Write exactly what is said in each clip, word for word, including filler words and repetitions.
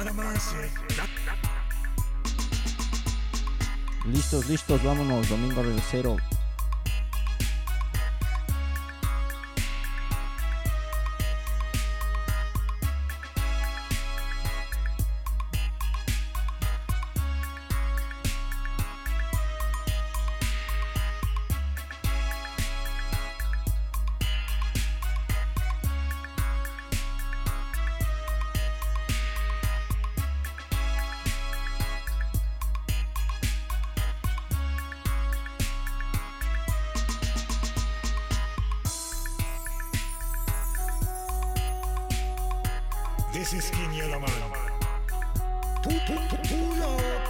Listos, listos, vámonos, Domingo Regresero. This is King Yellowman. Pull, pull, pull, pull up.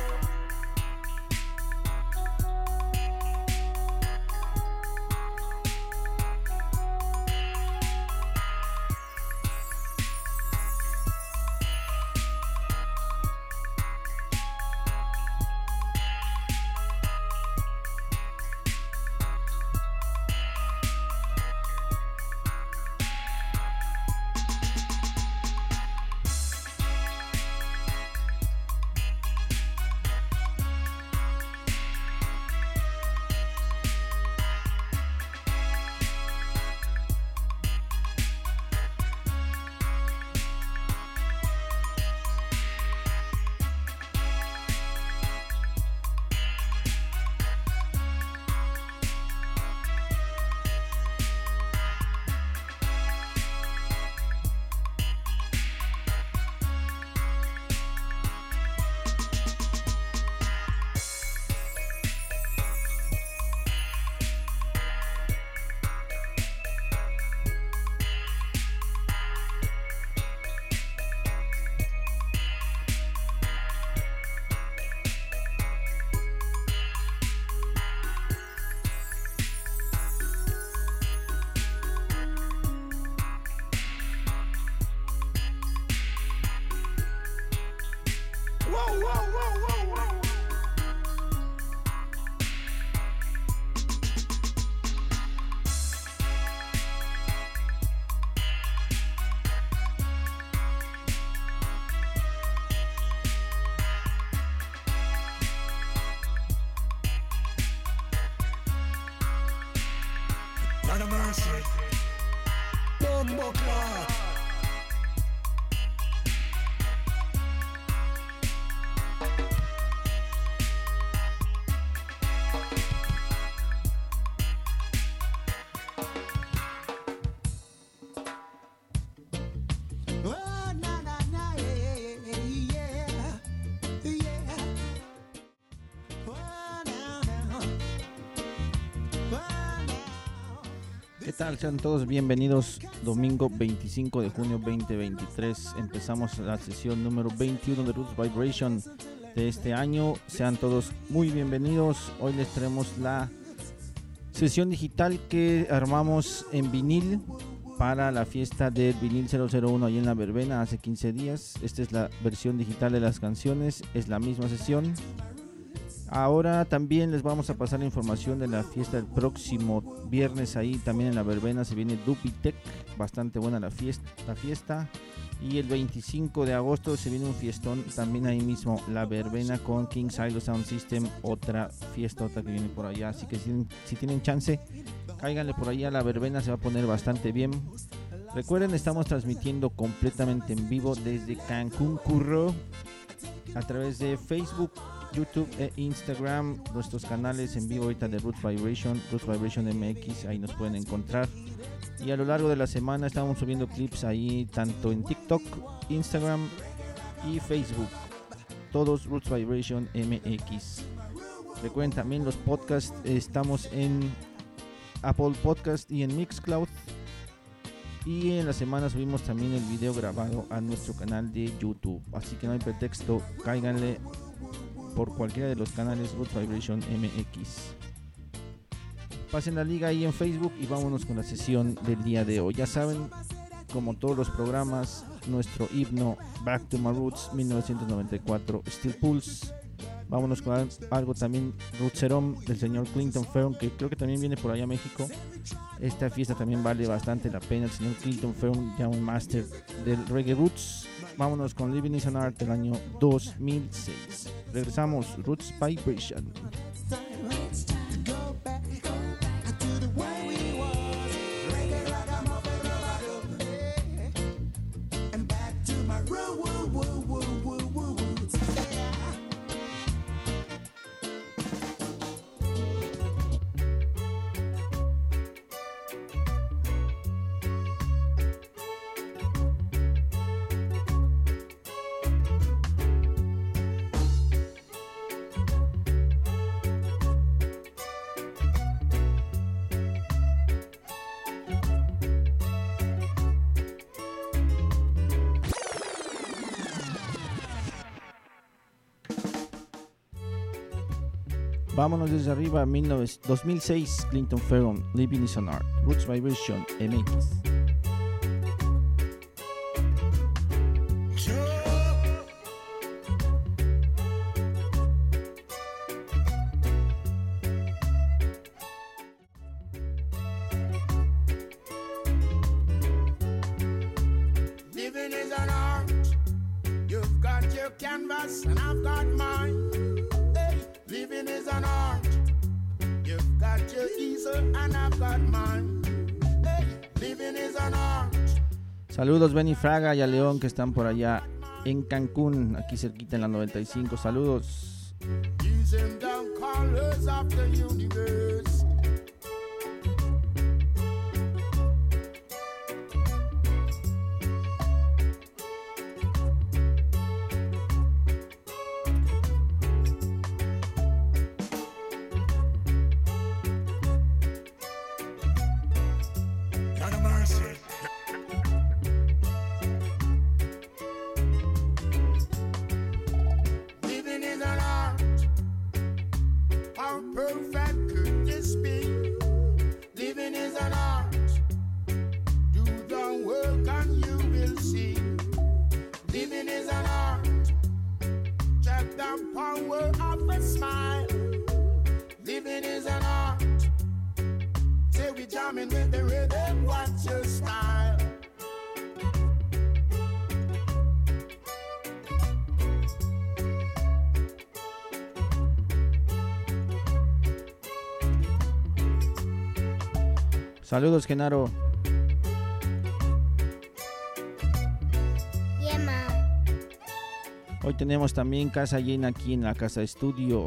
¿Qué tal? Sean todos bienvenidos. Domingo veinticinco de junio veinte veintitrés. Empezamos la sesión número veintiuno de Roots Vibration de este año. Sean todos muy bienvenidos. Hoy les traemos la sesión digital que armamos en vinil para la fiesta del vinil cero cero uno ahí en la verbena hace quince días. Esta es la versión digital de las canciones. Es la misma sesión. Ahora también les vamos a pasar la información de la fiesta del próximo viernes. Ahí también en la verbena se viene Dupitec, bastante buena la fiesta, la fiesta. Y el veinticinco de agosto se viene un fiestón también ahí mismo, la verbena con King Silo Sound System, otra fiesta, otra que viene por allá. Así que si, si tienen chance, cáiganle por allá, la verbena se va a poner bastante bien. Recuerden, estamos transmitiendo completamente en vivo desde Cancún, Curro, a través de Facebook, YouTube e Instagram, nuestros canales en vivo ahorita de Roots Vibration, Roots Vibration M X, ahí nos pueden encontrar. Y a lo largo de la semana estamos subiendo clips ahí tanto en TikTok, Instagram y Facebook, todos Roots Vibration M X. Recuerden también los podcasts, estamos en Apple Podcast y en Mixcloud. Y en la semana subimos también el video grabado a nuestro canal de YouTube, así que no hay pretexto, cáiganle por cualquiera de los canales Roots Vibration M X. Pasen la liga ahí en Facebook y vámonos con la sesión del día de hoy. Ya saben, como todos los programas, nuestro himno Back to My Roots mil novecientos noventa y cuatro, Steel Pulse. Vámonos con algo también Rootserom del señor Clinton Ferron, que creo que también viene por allá a México. Esta fiesta también vale bastante la pena. El señor Clinton Ferron, ya un máster del reggae roots. Vámonos con Living is an Art del año dos mil seis. Regresamos, Roots Vibration. Vámonos desde arriba, dos mil seis, Clinton Ferron, Living is an Art, Roots Vibration M X. Living is an art. You've got your canvas and I've got mine. Living is an art. You've got your easel and I've got mine. Hey, living is an art. Saludos Benny Fraga y a León que están por allá en Cancún, aquí cerquita en la noventa y cinco. Saludos. Using the colors of the universe. Saludos, Genaro. Bien, ma. Hoy tenemos también casa llena aquí en la casa estudio.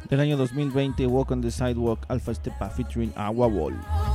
del año dos mil veinte, Walk on the Sidewalk, Alpha Stepa featuring Agua Wall.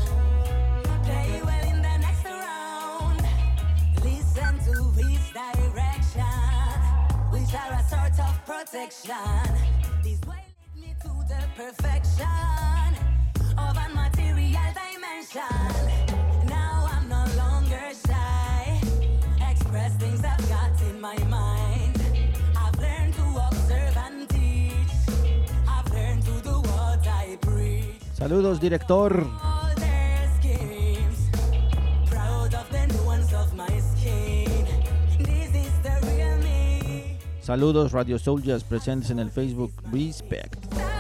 This way lead me to the perfection of a material dimension. Now I'm no longer shy. Express things I've got in my mind. I've learned to observe and teach. I've learned to do what I preach. Saludos, director. All their schemes. Proud of the nuance of my skin. This is the real me. Saludos, Radio Soldiers presentes en el Facebook. Respect.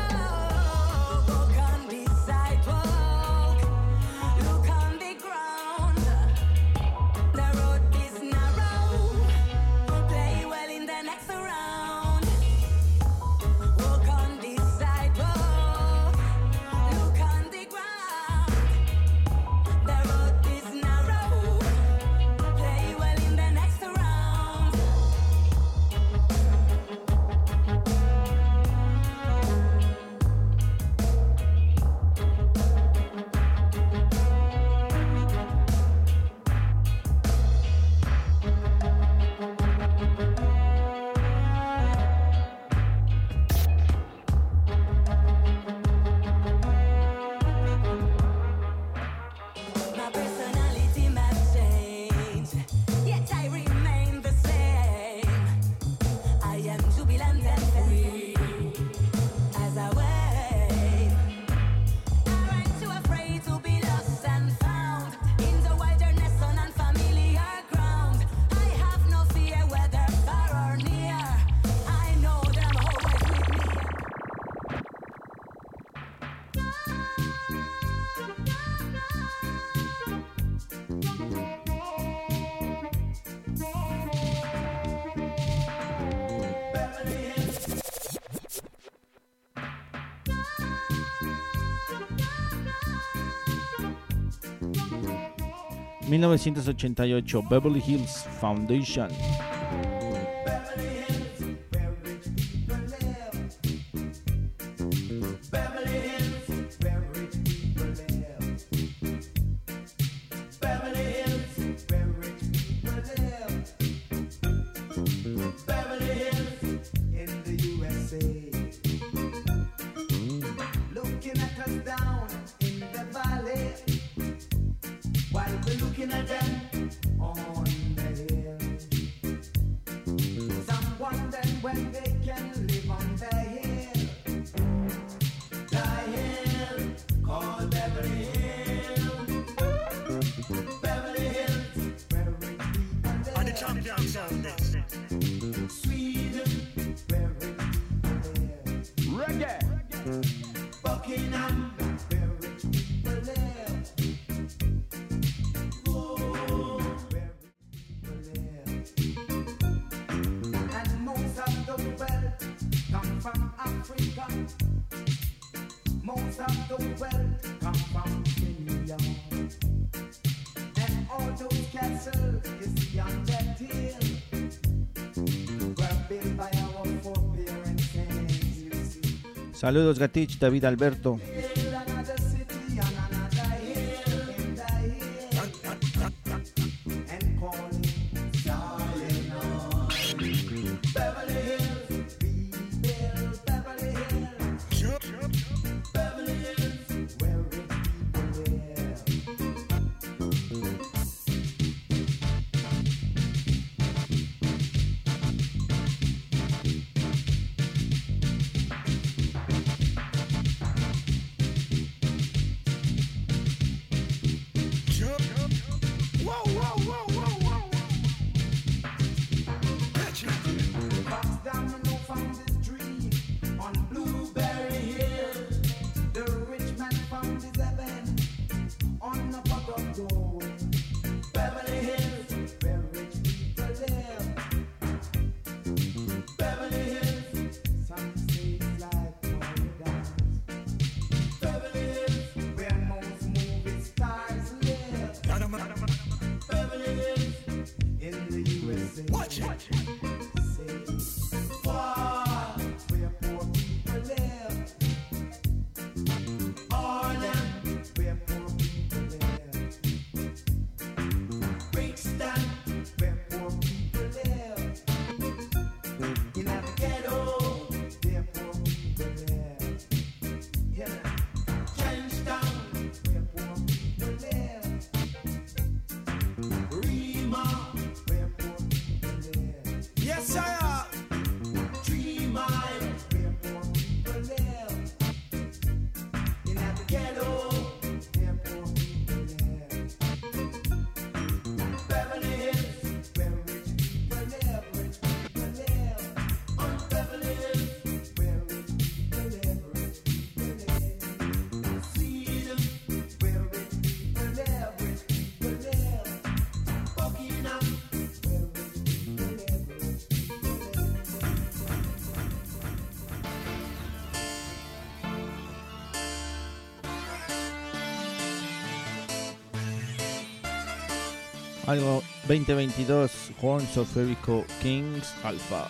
mil novecientos ochenta y ocho, Beverly Hills Foundation. Saludos, Gatich, David Alberto. Algo veinte veintidós, Horns of Jericho, Kings Alpha.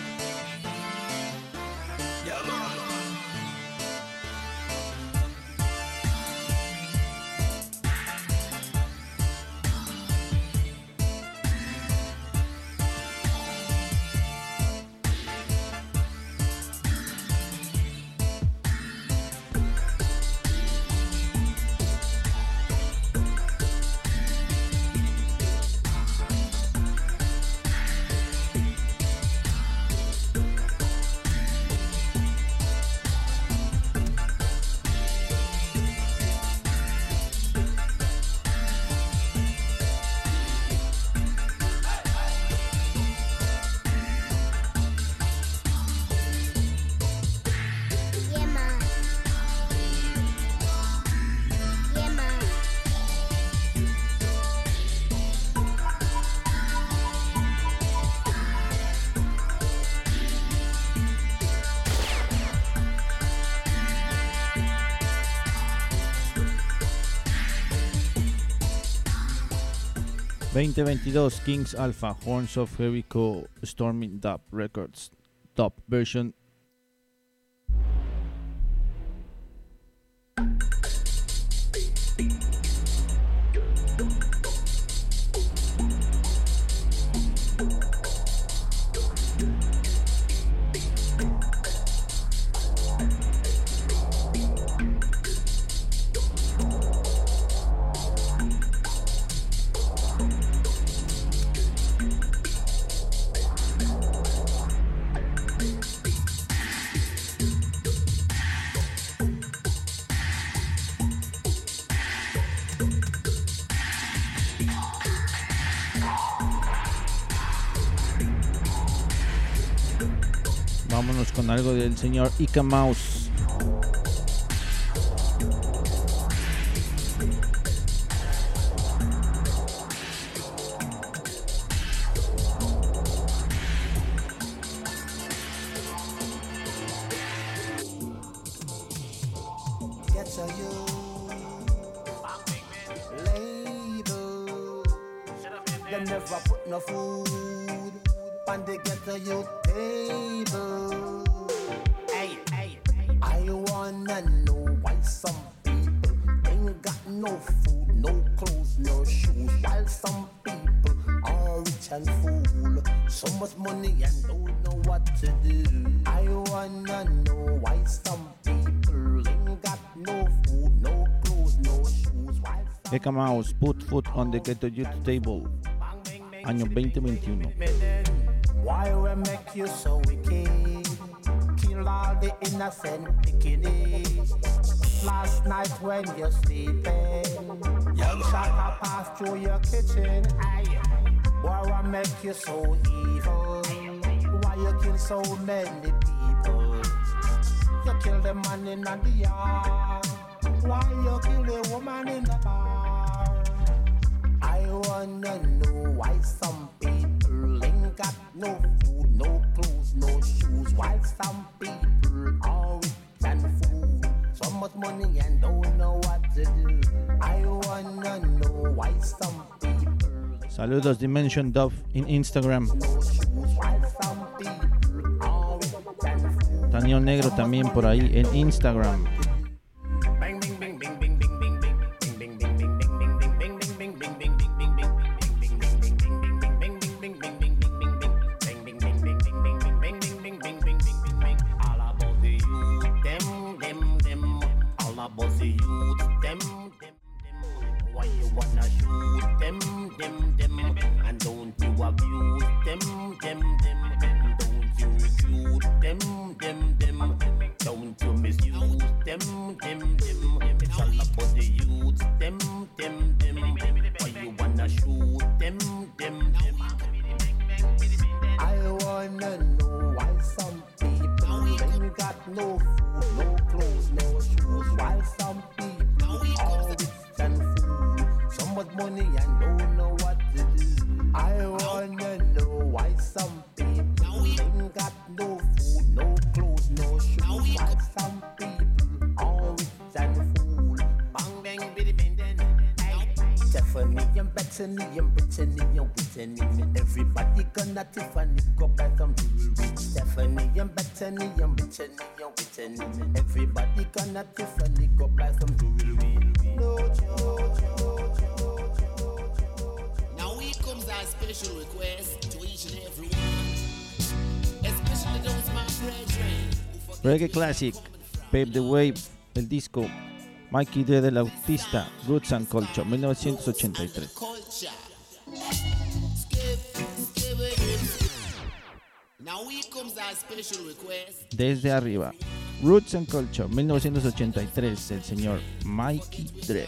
veinte veintidós, Kings Alpha, Horns of Jericho, Storming Dub Records, Dub version. Vámonos con algo del señor Ika Mouse. Ika Mouse, Put Food on the Ghetto Youth Table, año veinte veintiuno. Why we make you so wicked? Kill all the innocent pickiness. Last night when you're sleeping, one shot passed through your kitchen. Why we make you so evil? Why you kill so many people? You kill the man in the yard. Why you kill the woman in the bar? I wanna know why some people ain't got no food, no clothes, no shoes, while some people are rich and fool. So much money and don't know what to do. I wanna know why some people. Saludos Dimension Dove in Instagram. Daniel Negro también por ahí en Instagram. Brittany and Brittany and Brittany. Everybody gonna Tiffany go buy some jewelry. Stephanie and Bethany and Brittany and Brittany. Everybody gonna Tiffany go buy some jewelry. No joke, joke, joke, joke, joke. Now here comes our special request to each and every one, especially those my brethren. Reggae Classic, Pave the Way, el disco Mikey Dre del Autista, Roots and Culture, mil novecientos ochenta y tres. Desde arriba, Roots and Culture, mil novecientos ochenta y tres, el señor Mikey Dre.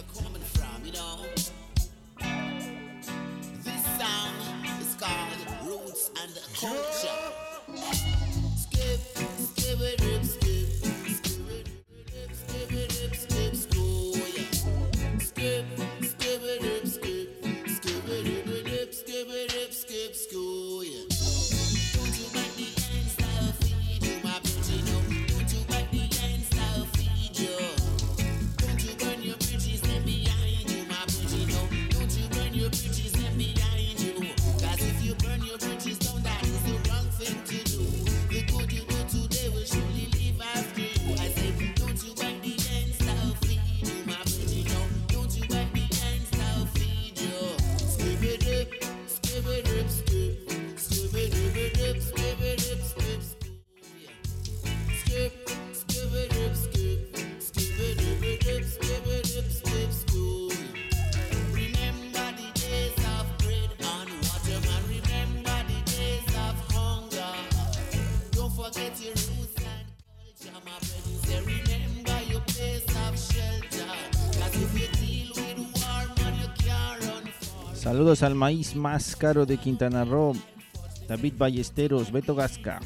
Saludos al maíz más caro de Quintana Roo, David Ballesteros, Beto Gasca.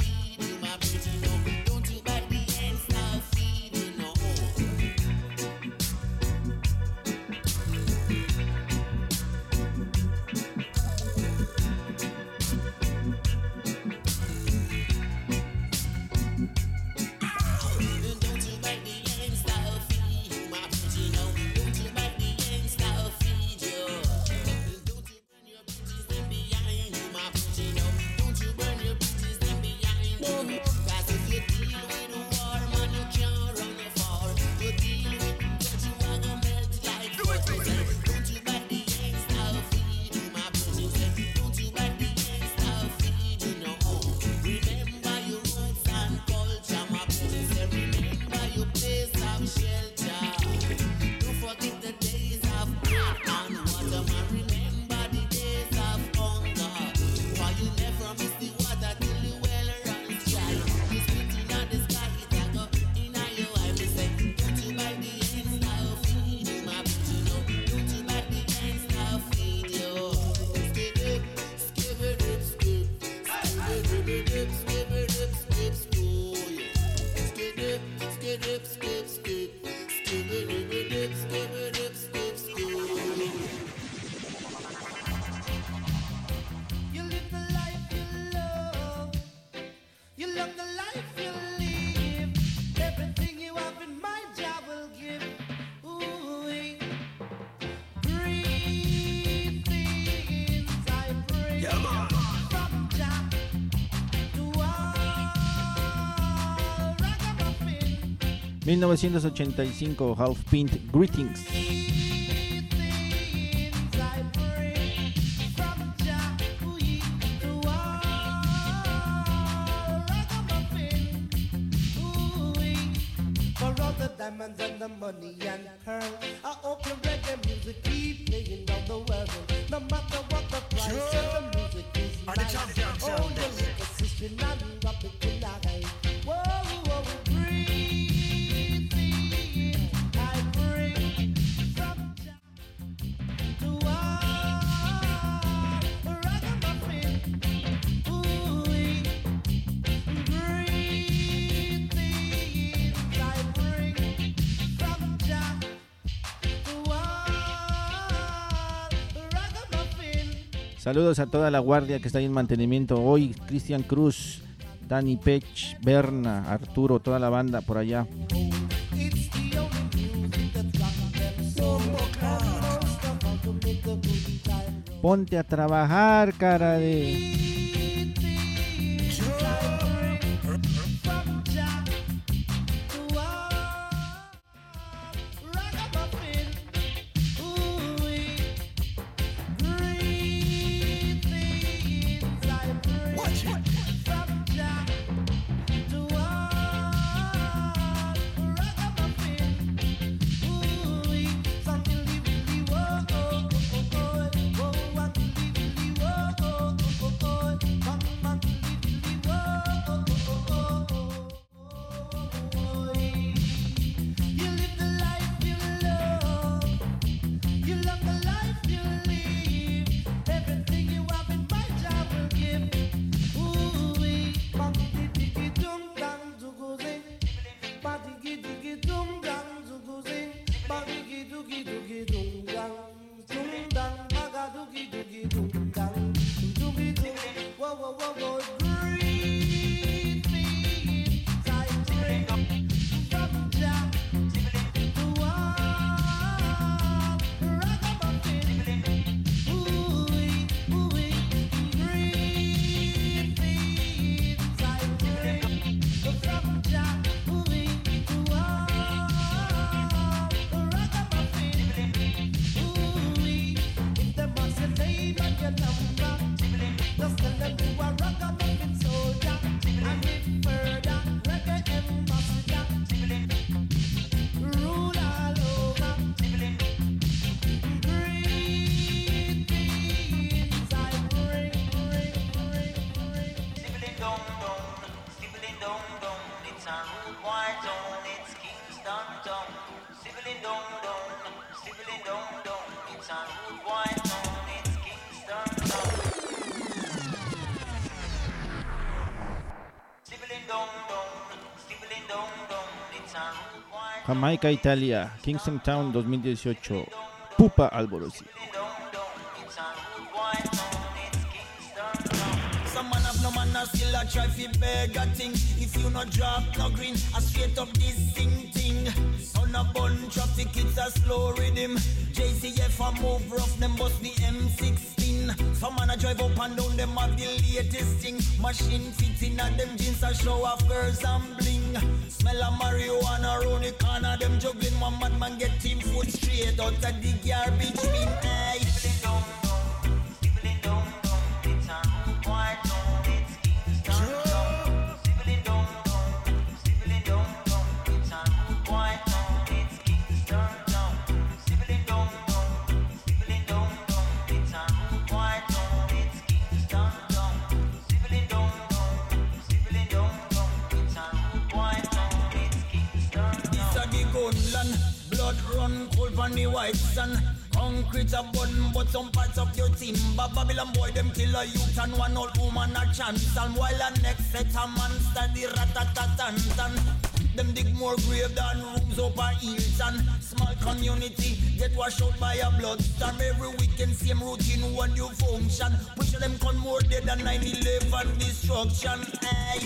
mil novecientos ochenta y cinco, Half Pint, Greetings. Diamonds and the money and pearl. I hope your reggae music keep playing down the world. No matter what the price, sure. The music is nice. Oh, the liquor system and rock it tonight. Whoa, whoa, breathe in. I bring from Jah to all ragamuffin. Ooh, breathe in. I bring. Saludos a toda la guardia que está ahí en mantenimiento hoy. Cristian Cruz, Dani Pech, Berna, Arturo, toda la banda por allá. Ponte a trabajar, cara de... Jamaica, Italia, Kingston Town dos mil dieciocho, Pupa Alborosi. Some man have no man still a try fi beg a thing. If you no drop no green, a straight up this sing thing. Son a bun traffic, it's a slow rhythm. J C F a move rough, them bust the M sixteen. Some man a drive up and down, them have the latest thing. Machine fitting and them jeans a show off girls and bling. Smell a marijuana round the corner, them juggling. One madman get team foot straight out of the garbage bin. Hey. Blood run cold on the white sun. Concrete a button, but some parts of your team. But Babylon boy, them kill a youth and one old woman a chance. And while the next set a man study rat-a-tat-tan-tan. Them dig more grave than rooms over hills. And small community get washed out by a bloodstorm. Every weekend same routine, one new function. Push them con more dead than nine eleven destruction. Hey.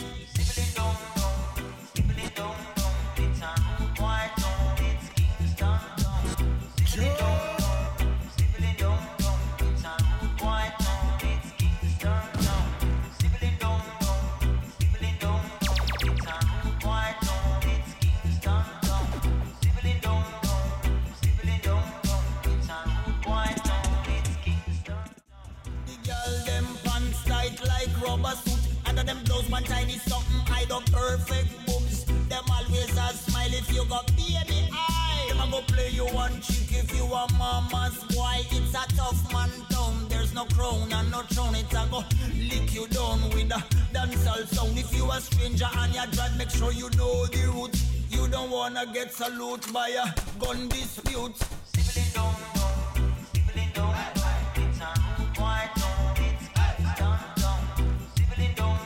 Them blows one tiny something hide up perfect boobs. Them always a smile if you got baby eye. Them a go play you one chick if you a mama's boy. It's a tough man town. There's no crown and no throne. It's a go lick you down with a dancehall sound. If you a stranger and you drag, make sure you know the route. You don't wanna get salute by a gun dispute. Sibling down, down, sibling down, it's a white down, it's down, down, sibling down.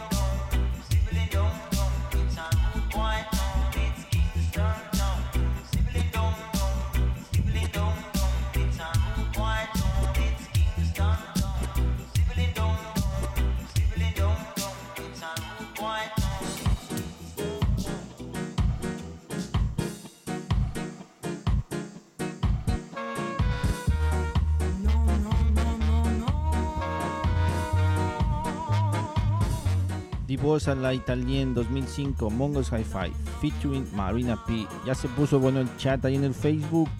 Bossa La Italien dos mil cinco, Mongos Hi-Fi, featuring Marina P. Ya se puso bueno el chat ahí en el Facebook.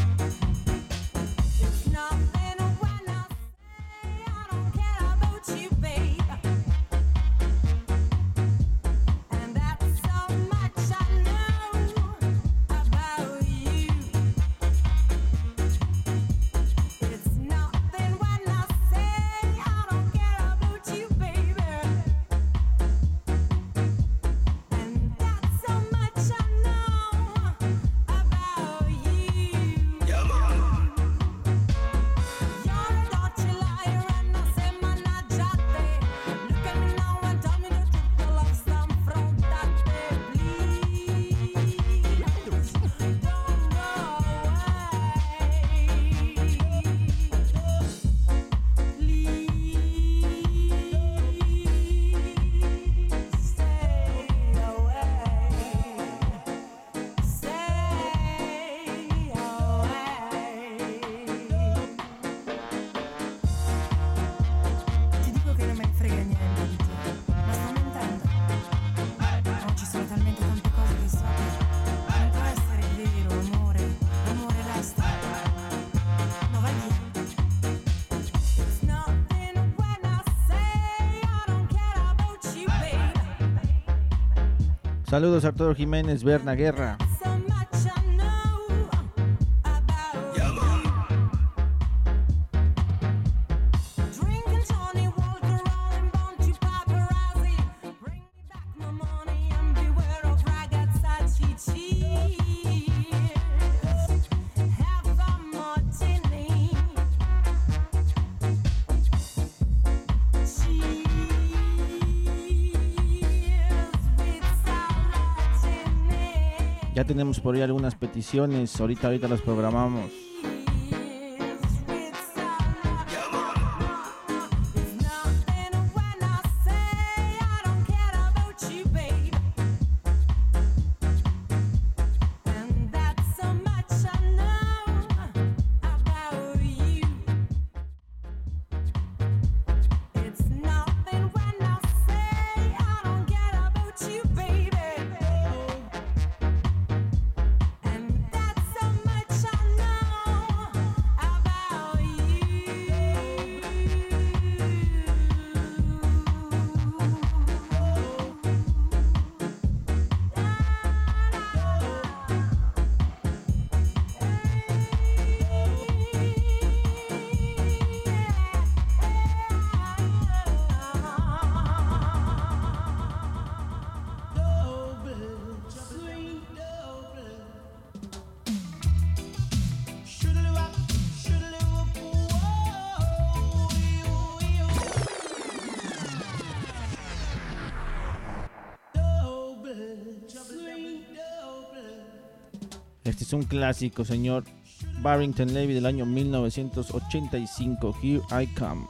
Saludos a Arturo Jiménez, Berna Guerra. Ya tenemos por ahí algunas peticiones, ahorita ahorita las programamos. Este es un clásico, señor. Barrington Levy del año mil novecientos ochenta y cinco. Here I Come.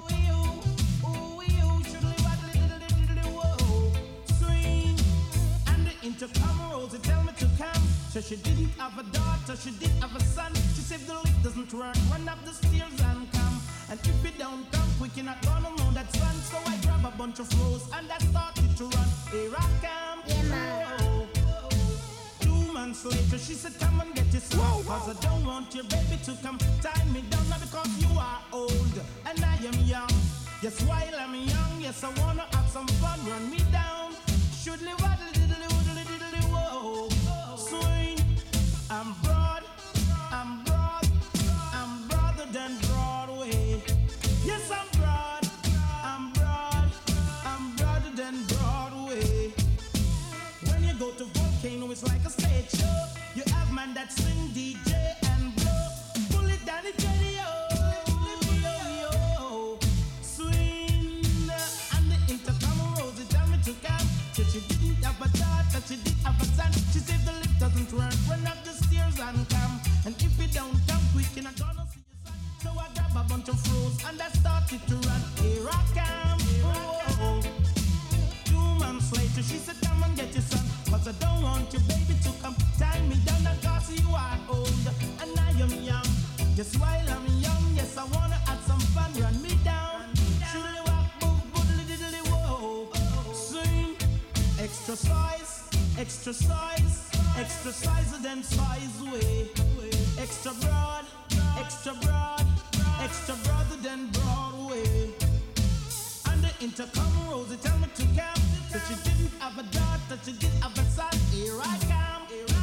So she didn't have a daughter, she did have a son. She said the lift doesn't work, run up the stairs and come. And if it don't come quick, you're not gonna know that's fun. So I grab a bunch of rose and I started to run. Here I come. Yeah, man. Two months later, she said, come and get your son. Cause I don't want your baby to come tie me down. Not because you are old and I am young. Yes, while I'm young, yes, I wanna have some fun. Run me down. Should live a little, little, little, whoa. Swing. I'm broad, I'm broad, I'm broader than Broadway. Yes, I'm broad, I'm broad, I'm broader than Broadway. When you go to Volcano, it's like a stage show. You have man that sing, D J and blow. Pull it down, it's radio. Swing, and the intercom rose, it tell me to come. Said she didn't have a daughter, she did have a son. She said the lift doesn't work, run up the stairs and come. And if it don't come quick, you're not gonna see your son. So I grab a bunch of froze and I started to run. Here I come, oh. Two months later, she said, come and get your son. Cause I don't want your baby to come tie me down. Cause you are old and I am young. Yes, while I'm young, yes, I wanna have some fun. Run me down. Should I walk, boop, boodly, diddly, whoa. Swing. size, extra size, extra size then size way. Extra broad, extra broad, extra broader than Broadway. And the intercom Rosie tell me to come. That she didn't have a daughter, she did have a son. Here I come.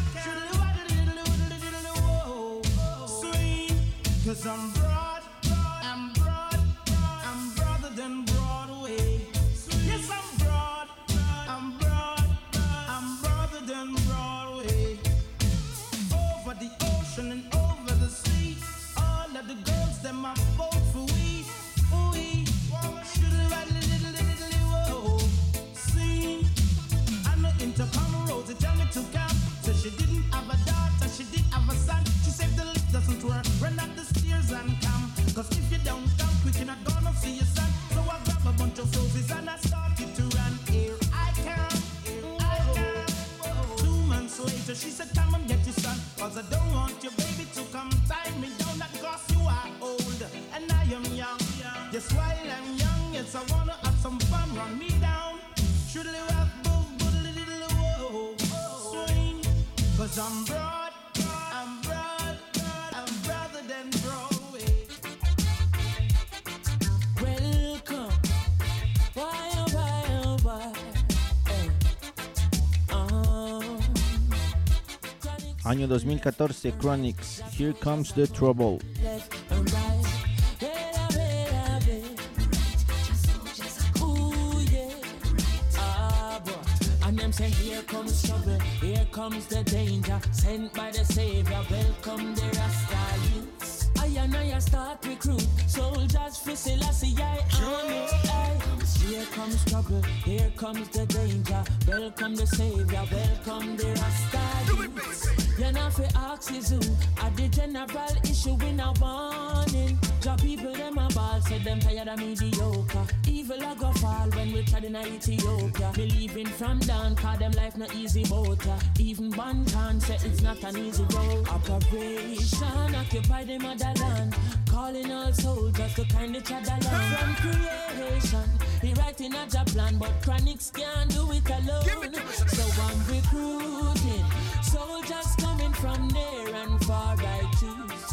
Swing, cause I'm broad, I'm broad, I'm broader than Broadway. Yes, I'm broad, I'm broad, I'm broader than Broadway. Over the ocean and over the sea, all of the girls them are vote for we. We should have a little, little, whoa. See, and the intercom Rosie tell me to come. So she didn't have a daughter, she did have a son. She said the lift doesn't work, run up the stairs and come. Cause if you don't come quick, you're not gonna see your son. So I grab a bunch of roses and I started to run. Here I come, I come. Two months later, she said, come and get your son. Cause I don't want your baby to come tie me down. That cause you are old and I am young. Just while I'm young, yes, I wanna have some fun. Run me down. Should live up, boo, boo, little, whoa. Swing. Cause I'm broad, I'm broad, I'm broader than Broadway. Welcome, why oh why oh why, hey. uh. Año dos mil catorce, Chronix, Here Comes the Trouble. Left and right, better, better, better. Ooh yeah, ah boy. And them say here comes trouble, here comes the danger, sent by the Savior. Welcome the Rasta youths. I and I start recruit soldiers for Selassie I army. Aye. Here comes trouble, here comes the danger. Welcome the Savior, welcome the Rasta youths. You're not for axes who at the general issue in a warning. Job people them a ball, said them tired of mediocre. Evil a go fall when we tried in Ethiopia. Believing from down, cause them life not easy boat. Even one can say it's not an easy road. Operation occupy the motherland, calling all soldiers to kind each other land. From creation, he writing a job plan, but Chronix can't do it alone. So I'm recruiting soldiers coming from near and far. I choose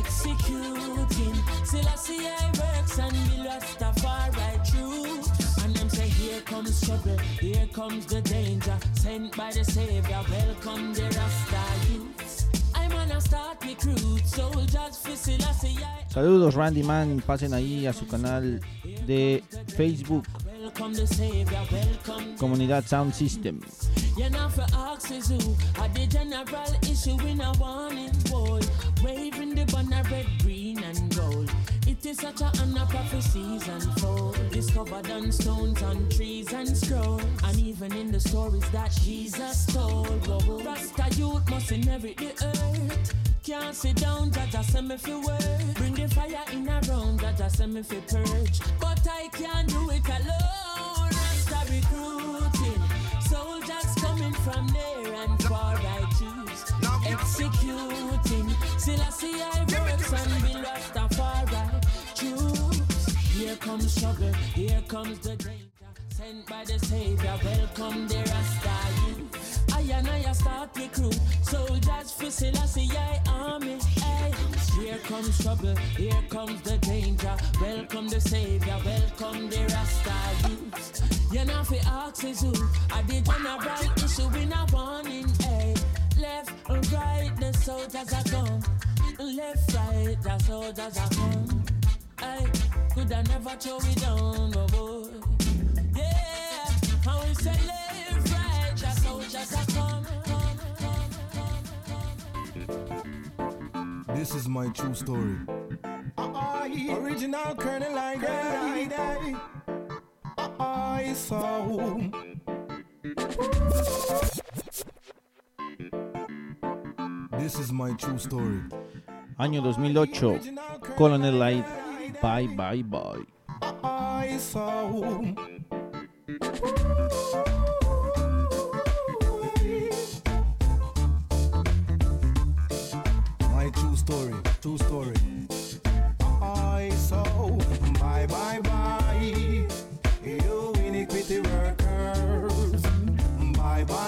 executing Selassie I works and the Rastafari troops. And them say here comes trouble, here comes the danger, sent by the Savior. Welcome the Rasta youths. I'm gonna start recruit soldiers for Selassie I. Saludos Randy Man, pasen ahí a su canal de Facebook, Welcome the Savior, welcome the Comunidad Sound System. you're not for axes who at the general issue in a warning boy. Waving the banner red, green and gold. It is such a honor prophecies unfold. Discovered on stones, on trees and scrolls. And even in the stories that Jesus told. Whoa, Rasta youth must inherit the earth. Can't sit down, Jaja send me fi work. Bring the fire in a round, Jaja send me fi purge. But I can't do it alone. Rasta recruiting soldiers coming from near and far. I choose executing Selassie I works and be Rastafari troops. Here comes trouble, here comes the danger, sent by the Savior. Welcome the Rasta youth. I and I start recruit soldiers for Selassie I army. Hey. Here comes trouble, here comes the danger. Welcome the Savior, welcome the Rasta youth. You're not for axes who at the general issue in a warning. Hey. Left and right, the soldiers are come. Left, right, the soldiers are come. Hey. Could I never throw it down, oh boy. Yeah, how we say left, right, the soldiers are come. This is my true story. I, original Colonel like I, I saw. This is my true story. Año dos mil ocho, Colonel Light, Bye Bye Bye. I saw. My true story, true story. I saw. Bye bye bye. You iniquity workers. Bye bye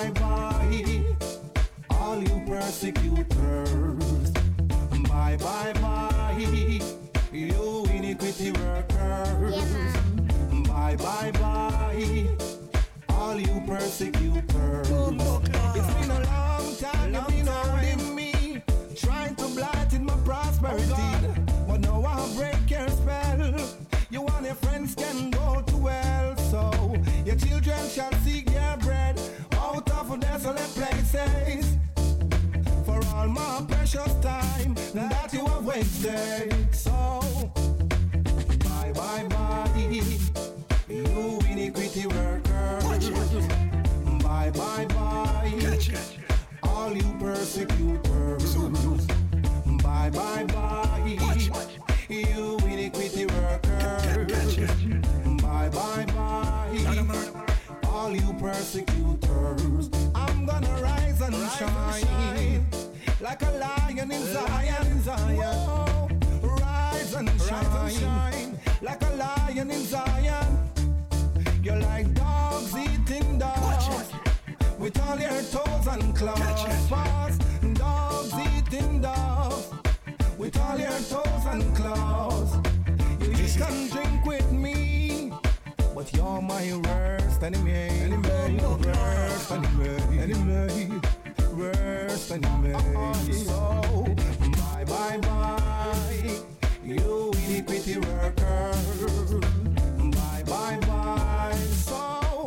bye, bye. All you persecutors. Bye, bye, bye. You iniquity workers. Yeah, bye, bye, bye. All you persecutors. It's been a long time you've been holding me, trying to blight in my prosperity. Oh, but now I'll break your spell. You and your friends can go to hell. So your children shall seek their bread out of desolate places. For all my precious time that you have wasted. So bye, bye, bye. You iniquity workers. Bye, bye, bye. All you persecutors. Bye, bye, bye. You iniquity workers. Bye, bye, bye. All you persecutors. I'm gonna rise and shine like a lion in Zion. Whoa. Rise and shine like a lion in Zion. You're like dogs eating dogs with all your toes and claws. Fast dogs eating dogs with all your toes and claws. You eat and drink with me, but you're my worst enemy. Enemy, worst enemy, enemy, worst enemy. So bye, bye, bye. You iniquity worker. Bye, bye, bye. So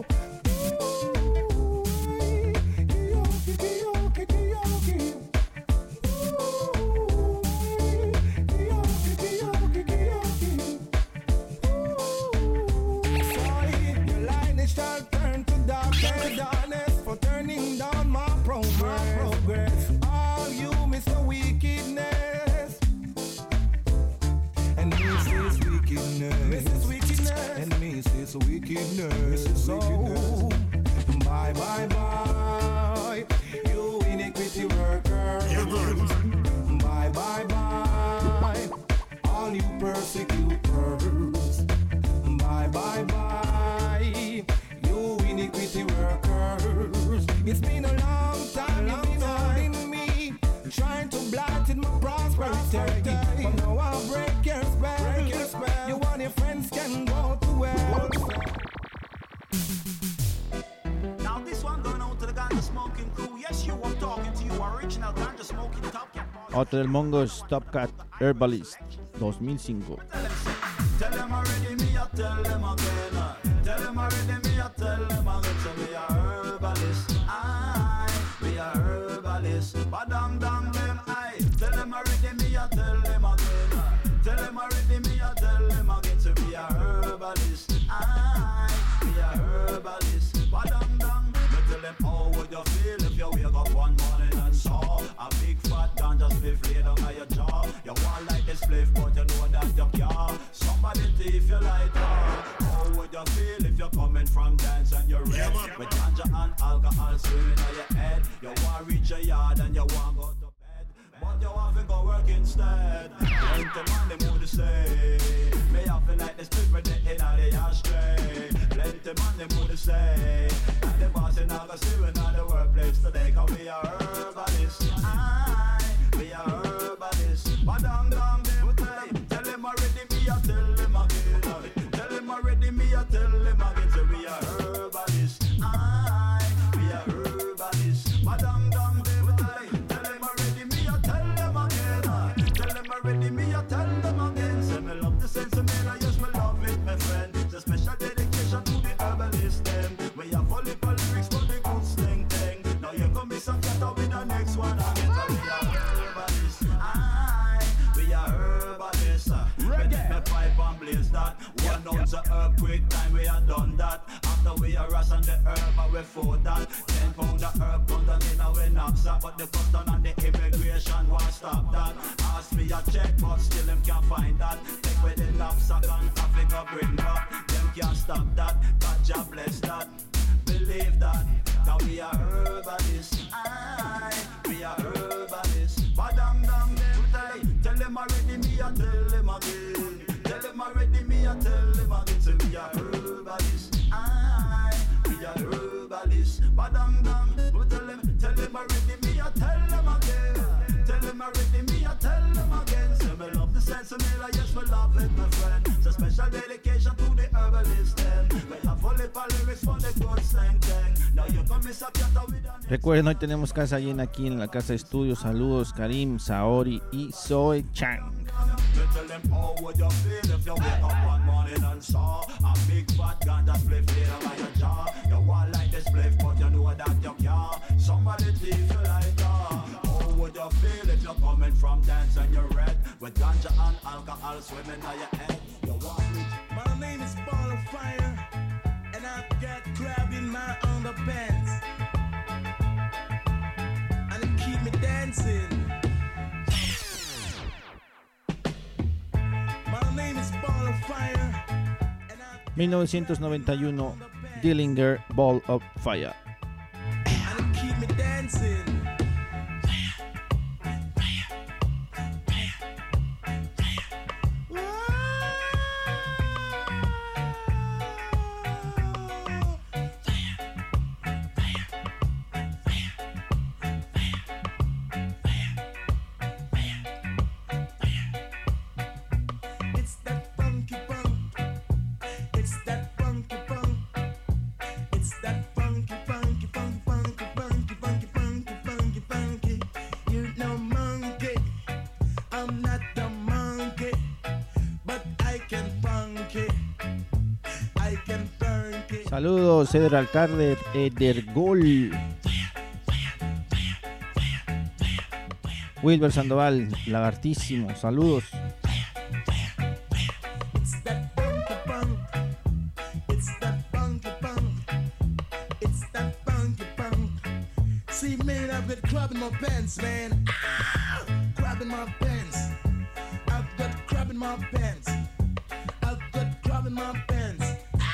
turning down my progress. progress. All you Mister Wickedness and Missus Wickedness, Missus Wickedness and Missus Wickedness. So bye, bye, bye. You iniquity workers. Bye, bye, bye. All you persecutors. Bye, bye, bye. You iniquity workers. It's been a long time you've been holding me, trying to blight in my prosperity. But now I'll break your spell. Break your spell. You and your friends can go to hell. Now this one going out to the ganja smoking crew. Yes, you, I'm talking to you, original ganja smoking Top Cat. Otro del Mongos, Top Cat Herbalist dos mil cinco. Tell them already, me I tell them again. Tell them already, me I tell them again. So we are herbalist, aye. We are herbalist, badang dang them, aye. Tell them already, me I tell them again. Tell them already, me I tell them again. So we are herbalist, aye. We are herbalist, badang dang. Me tell them how would you feel if you wake up one morning and saw a big fat ganja spliff laid on your jaw. You want like the spliff, but you know that you can't. Somebody thief your lighter. How would you feel if you're coming from dance and you're red? Yeah, with ganja and alcohol swimming on your head. You want reach your yard and you want go to bed, but you have to go work instead. Plenty man they mood to say. Me have to like the split with the in the ashtray. Plenty man they mood to say. And the boss in all the swimming on the workplace today. Cause we are herbalists. Aye, we are herbalists. Badang dang them time. Tell them already, me I tell them again. Tell them already, me I tell them again. So we are herbalists. Aye, we are herbalists. Badang dang them time. Tell them already, me I tell them again. Tell them already, me I tell them again. Say me love the sense of man, yes me love it, my friend. It's a special dedication to the herbalist them. We have full of lyrics for the good sting thing. Now you come be some cat with the next one again. So we are herbalists. Aye, we are herbalists. When me pipe and blaze that. One ounce of herb, quick time we have done that. After we are ration the herb and we food that. Ten pound of herb comes down in our knapsack. But the custom and the immigration won't stop that. Ask me a check but still them can't find that. Take with the knapsack and Africa bring back. Them can't stop that, God Jah bless that. Believe that, that we are herbalists. Aye, we are herbalists. Badang dang them time. Tell them already, me I tell them again. Tell them already, me I tell them again. Say we are herbalists. Aye, we are herbalists. Badang dang. Recuerden, hoy tenemos casa llena aquí en la casa de estudio. Saludos Karim, Saori y Zoe Chang. Tell them how would you feel if you wake up one morning and saw a big fat gun that spliff later by your jaw. You want like this spliff, but you know that you can't. Somebody teach you like that. How would you feel if you're coming from dance and you're red with ganja and alcohol swimming on your head? You want me? My name is Ball of Fire, and I've got crab in my underpants, and it keep me dancing. mil novecientos noventa y uno, Dillinger, Ball of Fire. Saludos, Eder Alcárder, Edergol. Wilber Sandoval, lagartísimo, saludos. See, man, I've got crab in my pants, man. Ah! Crab in my pants. I've got crab in my pants. I've got crab in my pants.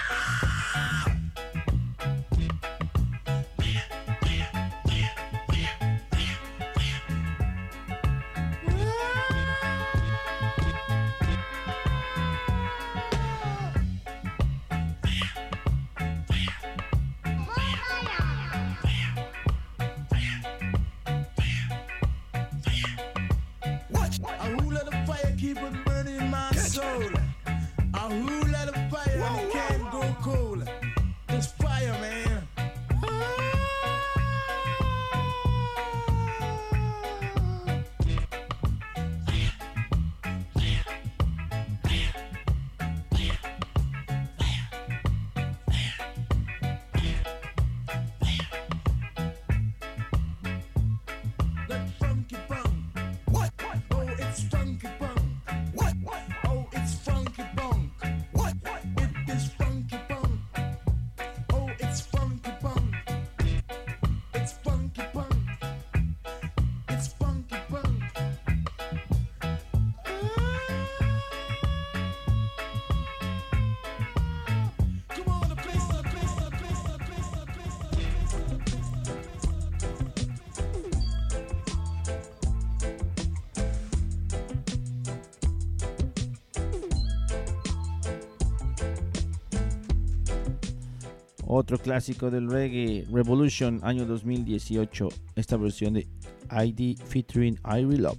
Otro clásico del reggae, Revolution, año dos mil dieciocho. Esta versión de I D featuring Irie Love.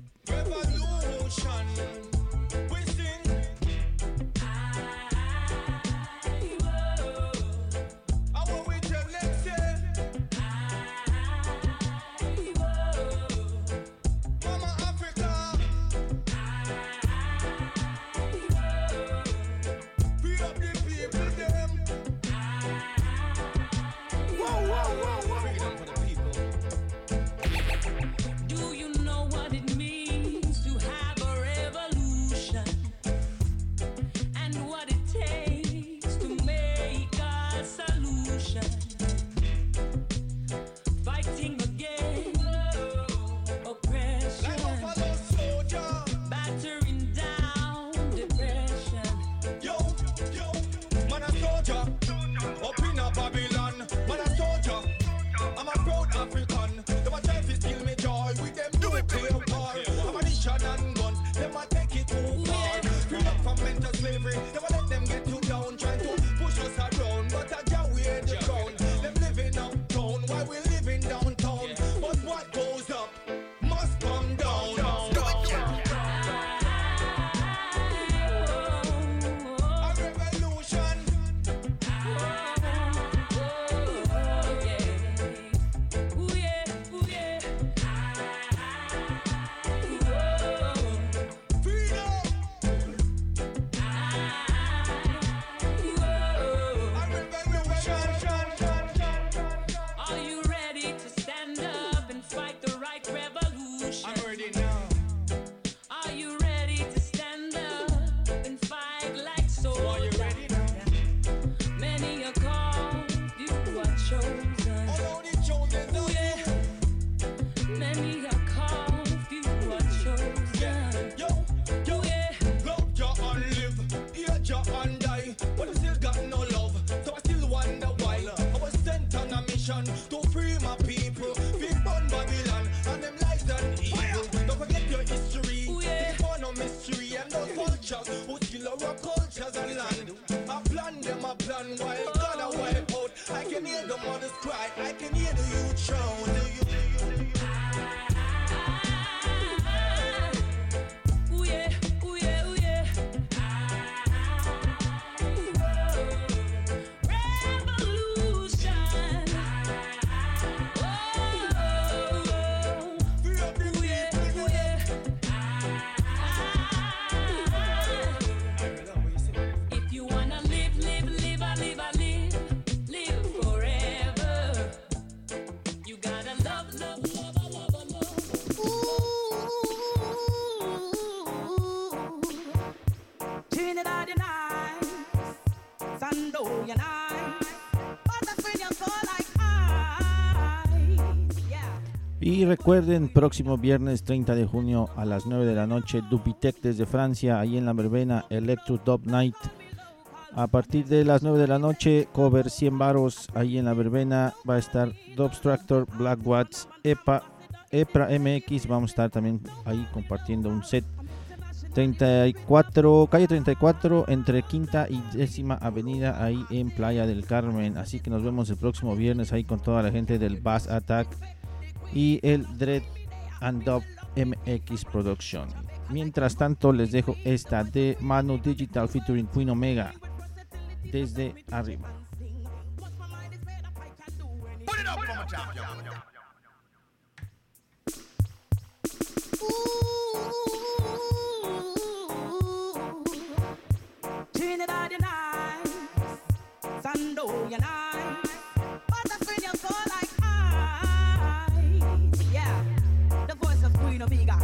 plan while God a wipe out. I can hear the mothers cry, I can hear the youth shout. Ooh yeah, ooh yeah, ooh yeah. Revolution. If you wanna live, live, live, a live, a live, live forever. You gotta love, love, love, love, love. Trinidad and I, Sando and I, but that's when you're so like I, yeah. Y recuerden, próximo viernes treinta de junio a las nueve de la noche, Dubitec desde Francia, ahí en la verbena, Electro Dub Night. A partir de las nueve de la noche, cover cien varos, ahí en la verbena va a estar Dubstructor, Black Watts, EPA, EPRA M X, vamos a estar también ahí compartiendo un set. treinta y cuatro, calle treinta y cuatro, entre quinta y décima avenida, ahí en Playa del Carmen. Así que nos vemos el próximo viernes ahí con toda la gente del Bass Attack y el Dread and Dub M X Production. Mientras tanto, les dejo esta de Manu Digital featuring Queen Omega, Desde Arriba. Put it up for my champion. Trinidad and I, Sando and I, but that's when you're so like I, yeah, the voice of Queen Omega.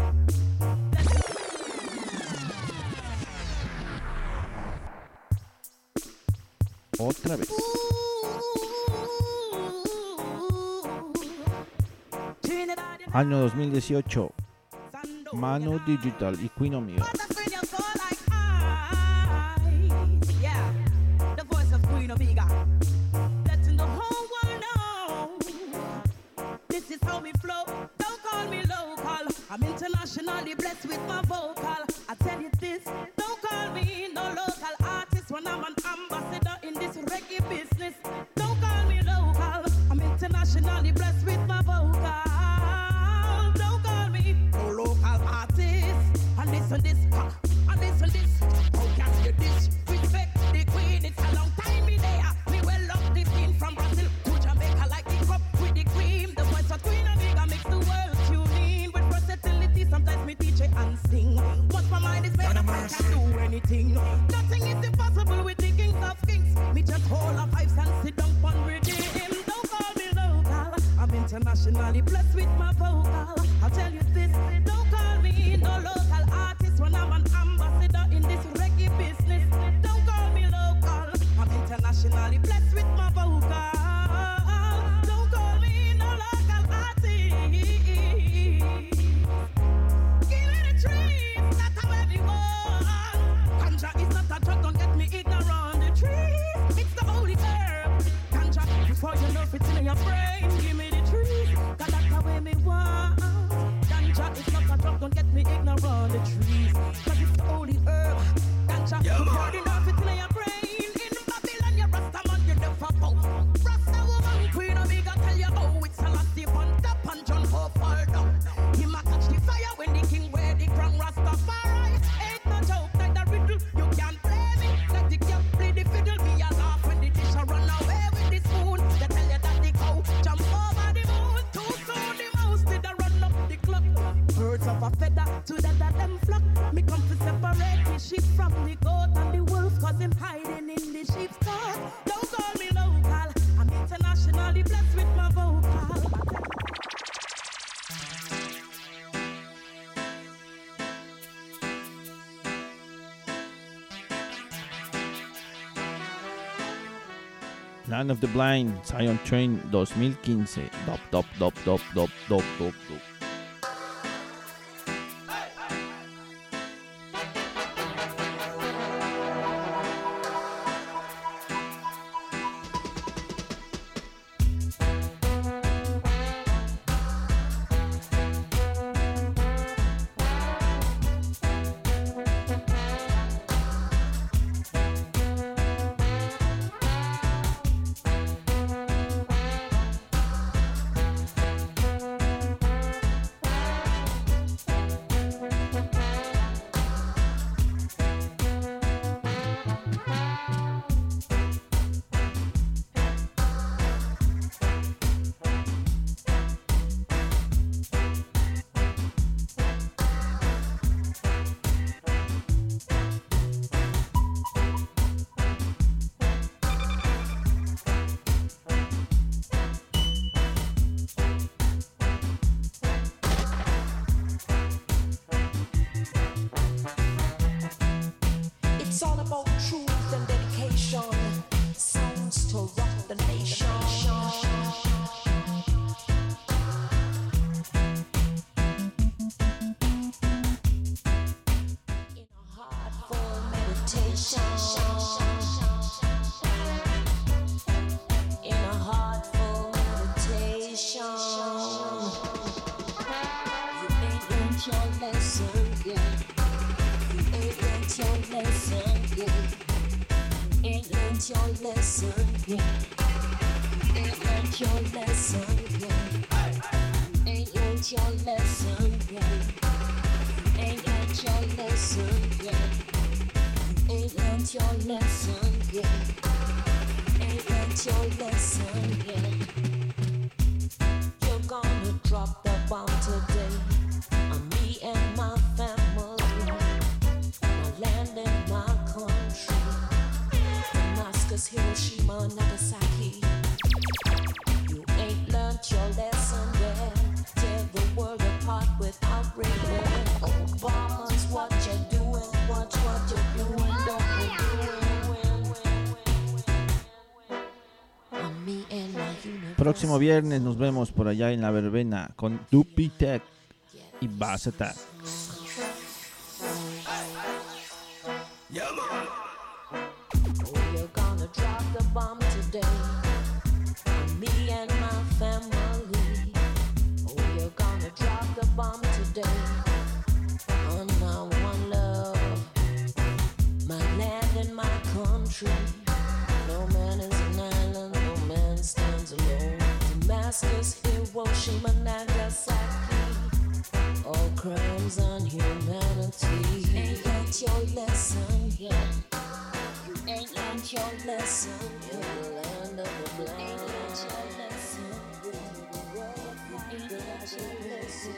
Otra vez. Año dos mil dieciocho, Manu Digital y Queen Omega. Yeah, the voice of Queen Omega. Letting the whole world know this is how we flow. Don't call me local. I'm internationally blessed with my vocal. I tell you this, don't call me no local artist when I'm an ambassador in this reggae business. Don't call me local. I'm internationally blessed with my vocal. Don't call me no local artist. And listen this, huh, and listen this. How can you disrespect the queen? It's a long time in there. Me well love the skin from Brazil to Jamaica, like the cup with the cream. The voice of Queen Omega makes the world tune in with versatility. Sometimes me teach it and sing. Once my mind is made up, I can do anything. Nothing is impossible with the kings of kings. Me just hold up pipes and sit down on redeem. Don't call me local. I'm internationally blessed with my vocal. I'll tell you this, don't call me no local artist when I'm an ambassador in this reggae business. Don't call me local. I'm internationally blessed with my vocal. Don't call me no local artist. Give me the trees, not how everyone. Ganja is not a drug, don't get me ignorant. The trees, it's the holy herb. Ganja, before you know it's in your brain. Give me the trees, cause that's the way me want. Ganja is not a drug, don't get me ignorant. The trees, cause it's the holy herb. Ganja, yeah, before you know it's in your brain. In Babylon, you're Rasta man, you're the fuck. Rasta woman, Queen Omega tell you, oh, it's a lot deep on top and John Ho fall down. He might catch the fire when the king wear the crown. Rastafari ain't no joke like the riddle. You can't play me like the cat play the fiddle. Me a laugh when the dish a run away with the spoon. They tell you that the cow jump over the moon. Too soon the mouse did a run up the clock. Birds of a feather to that that them flock. Me come to separate the sheep from the goat and the wolf, cause him hiding in the sheep's coat. Don't call me local. I'm internationally blessed with my vocal. Land of the Blind, Zion Train dos mil quince. Dop, dop, dop, dop, dop, dop, dop, dop. In a heartful meditation, you ain't learned your lesson yet. You ain't learned your lesson yet. You ain't learned your lesson yet. You ain't learned your lesson yet. You ain't learned your lesson yet. You ain't learned your lesson yet. You ain't learned your lesson yet. Ain't learned your lesson yet. You're gonna drop the bomb today on me and my family, my land and my country. Damascus, Hiroshima, Nagasaki. You ain't learned your lesson yet. Tear the world apart without regret. Obama's what you're doing, watch what you're doing, don't you do it. Próximo viernes nos vemos por allá en la verbena con Duppy Tech y Bass Attack. Yeah, man. Oh, you're gonna drop the bomb today on me and my family. Oh, you're gonna drop the bomb today on our one love, my land and my country. No man is an island, no man stands alone. Damascus, Hiroshima, Nagasaki. All crimes on humanity. Ain't learned your lesson yet. You ain't learned your lesson in the land of the blind. Ain't learned your lesson. You ain't learned your lesson.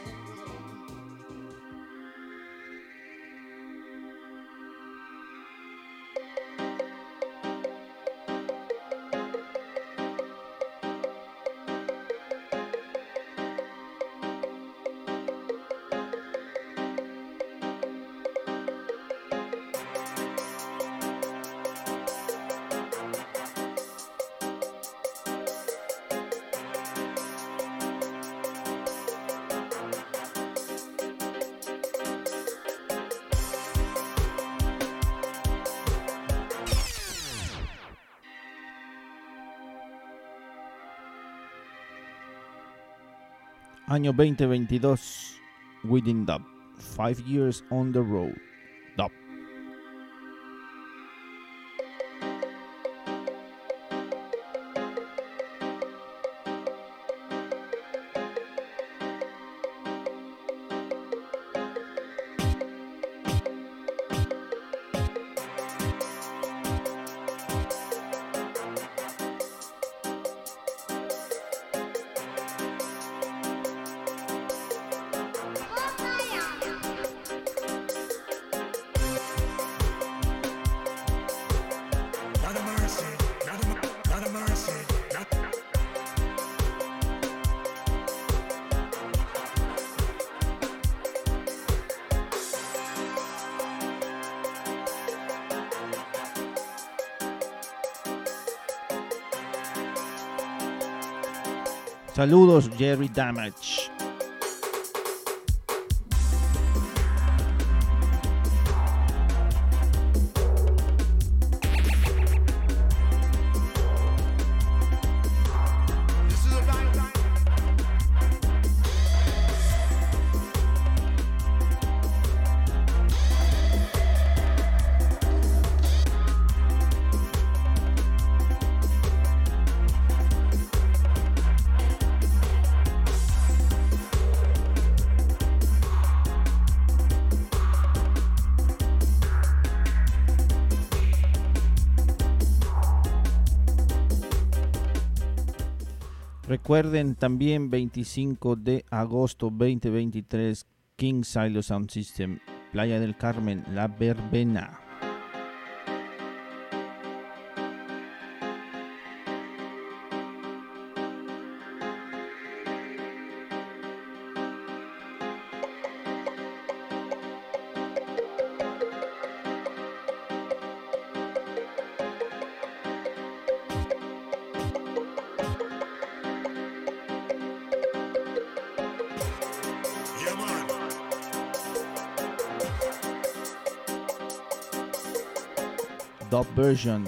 Año veinte veintidós, Within Dub, Five Years on the Road, Dub. Saludos, Jerry Damage. Recuerden también veinticinco de agosto veinte veintitrés, King Silo Sound System, Playa del Carmen, La Verbena. dub version.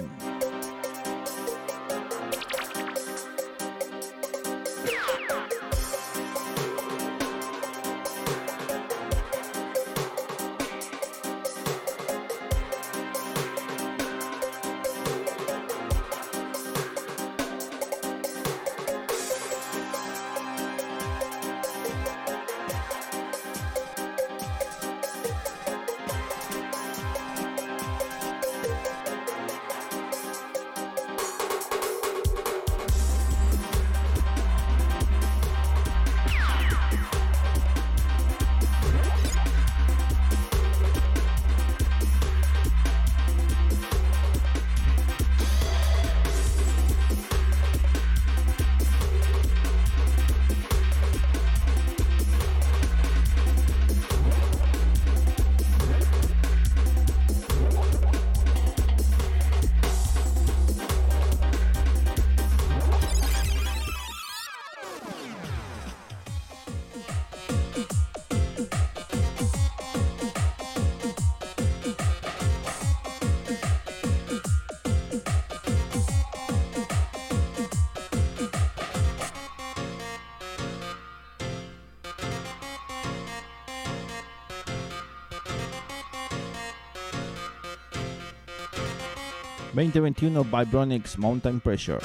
veinte veintiuno Vibronics Mountain Pressure.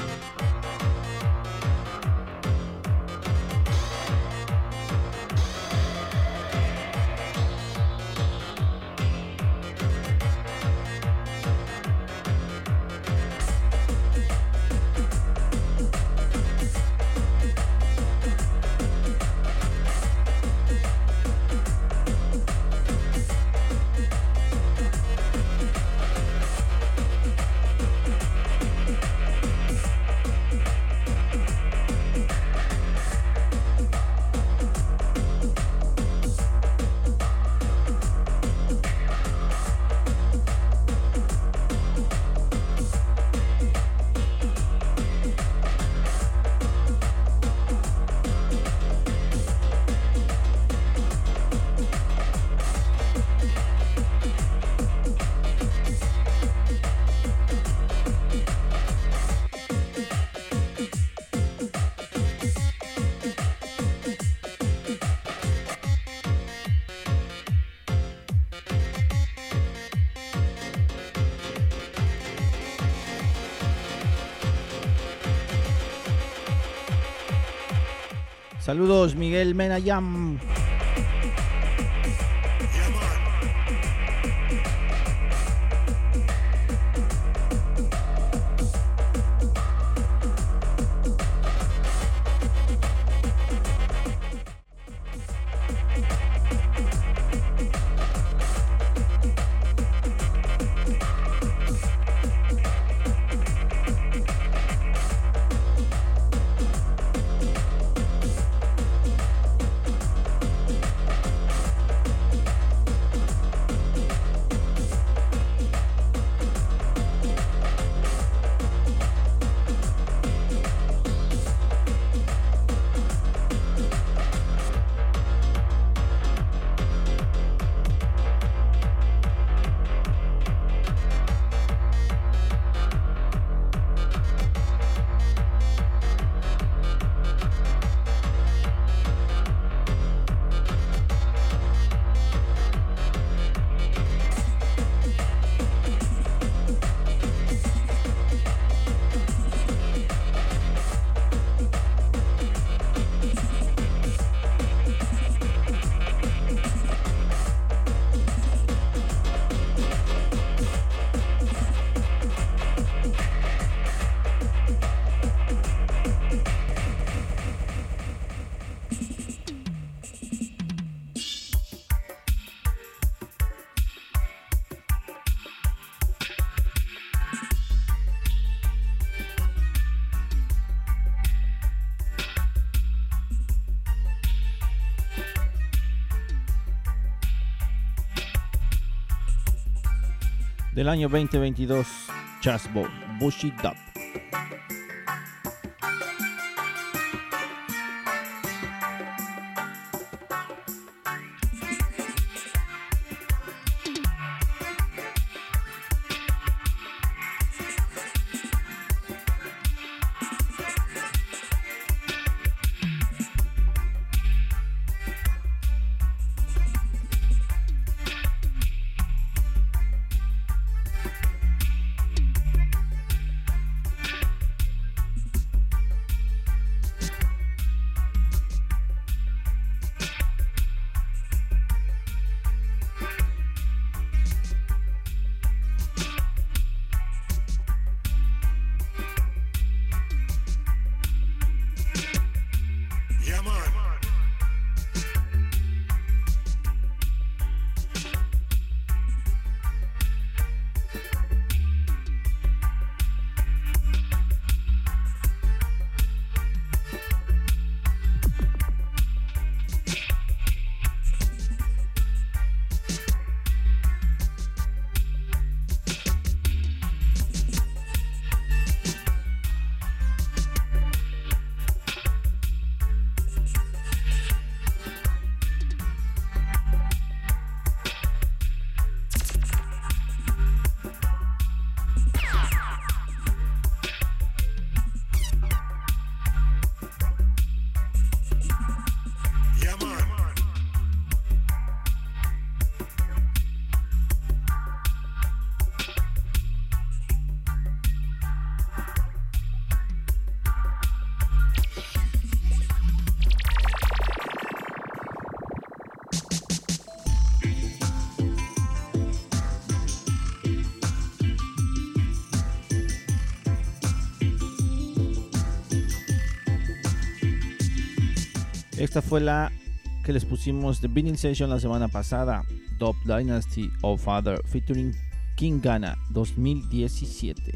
Saludos, Miguel Menayam. Del año veinte veintidós, Chasbo, Bushy Dub. esta fue la que les pusimos de Vinyl Session la semana pasada, Dub Dynasty of Father featuring King Ghana dos mil diecisiete.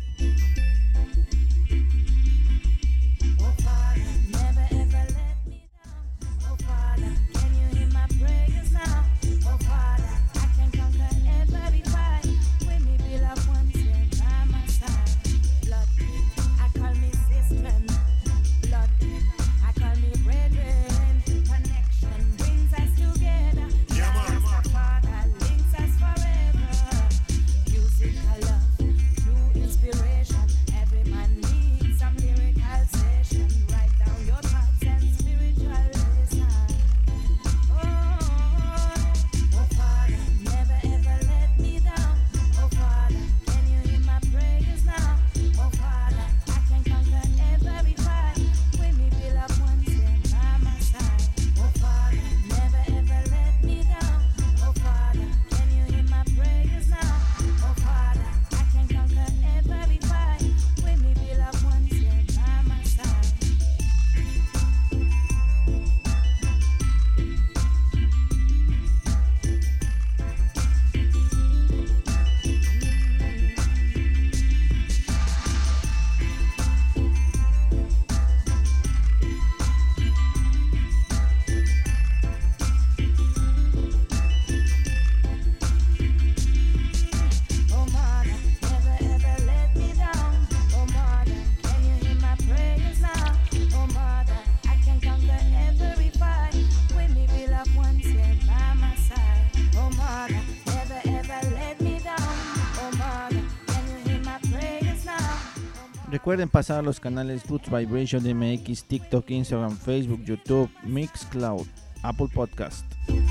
Recuerden pasar a los canales Roots Vibration M X, TikTok, Instagram, Facebook, YouTube, Mixcloud, Apple Podcast.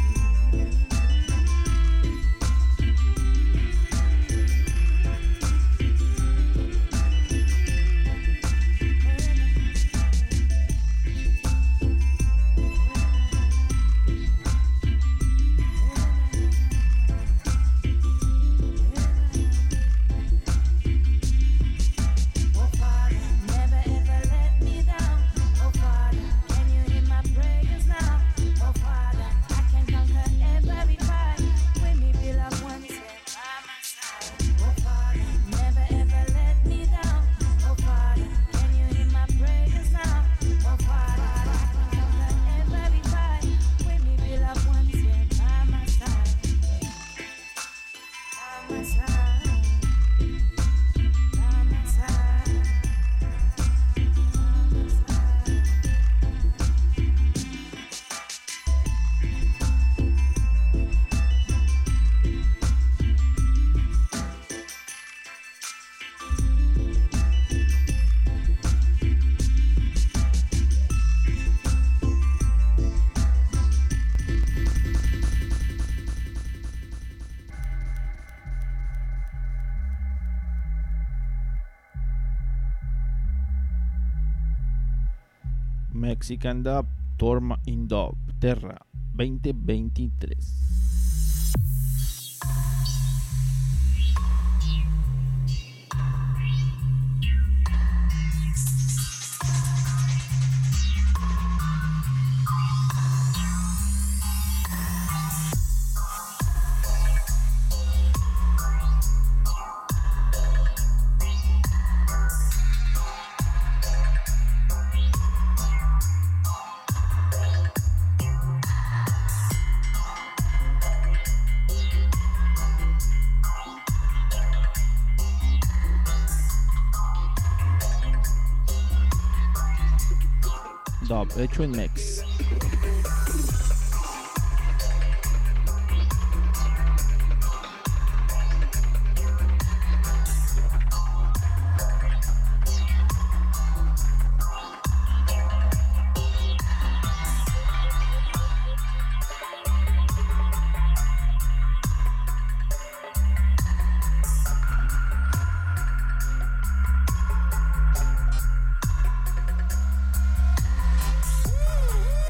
Mexican Dub, Torma in Dub, Terra veinte veintitrés. Dub, hecho en Mex. Woo!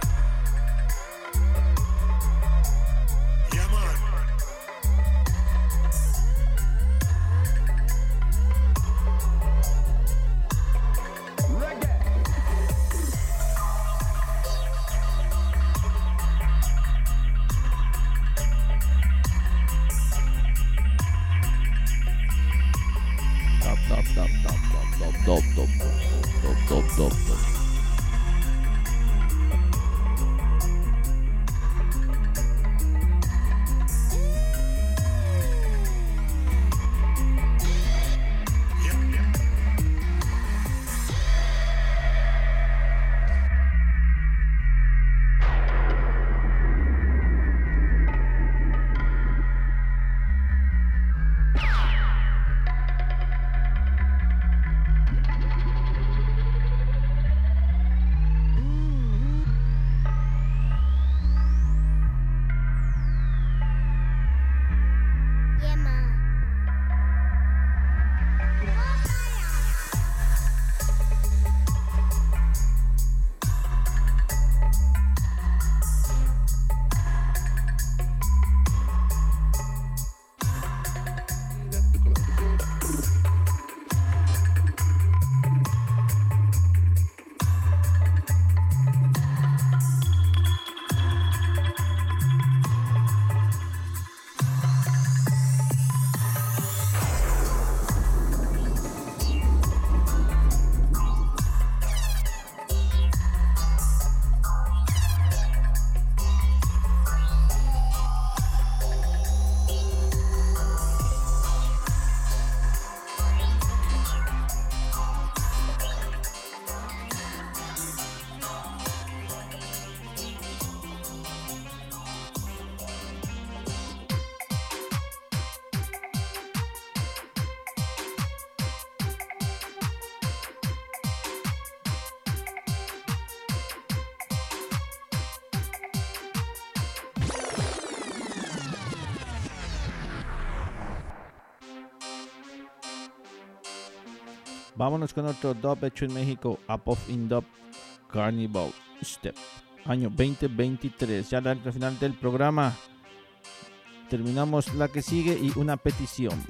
Vámonos con otro dub hecho en México, Up of in Dub, Carnival Step, año veinte veintitrés. Ya la recta final del programa. Terminamos la que sigue y una petición.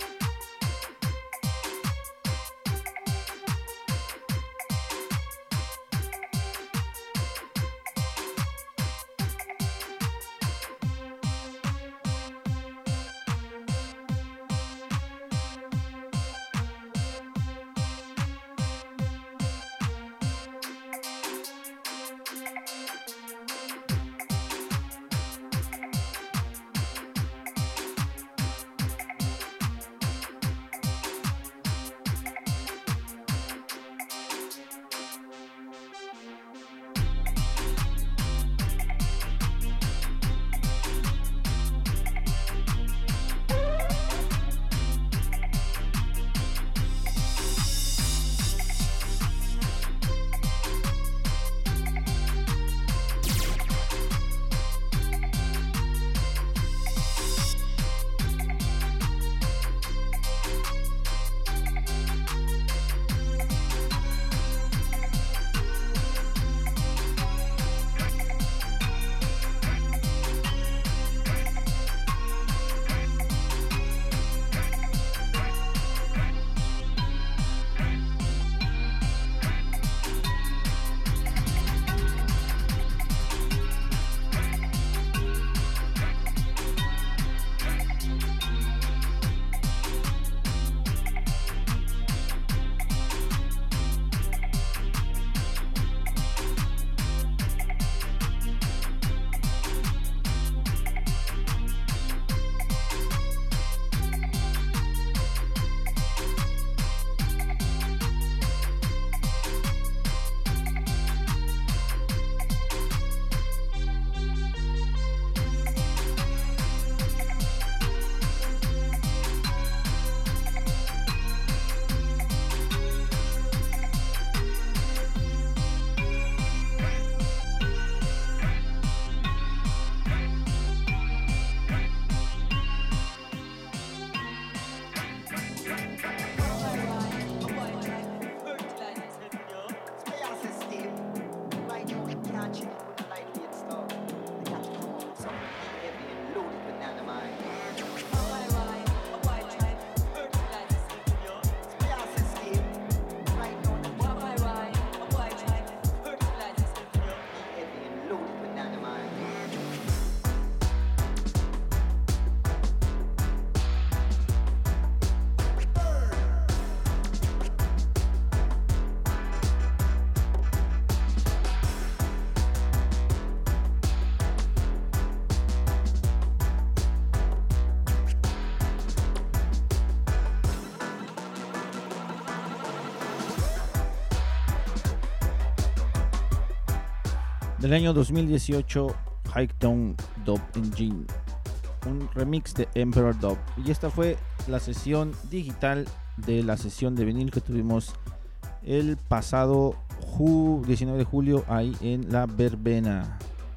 Del año dos mil dieciocho, Hightown Dub Engine, un remix de Emperor Dub. Y esta fue la sesión digital de la sesión de vinil que tuvimos el pasado diecinueve de julio ahí en la verbena.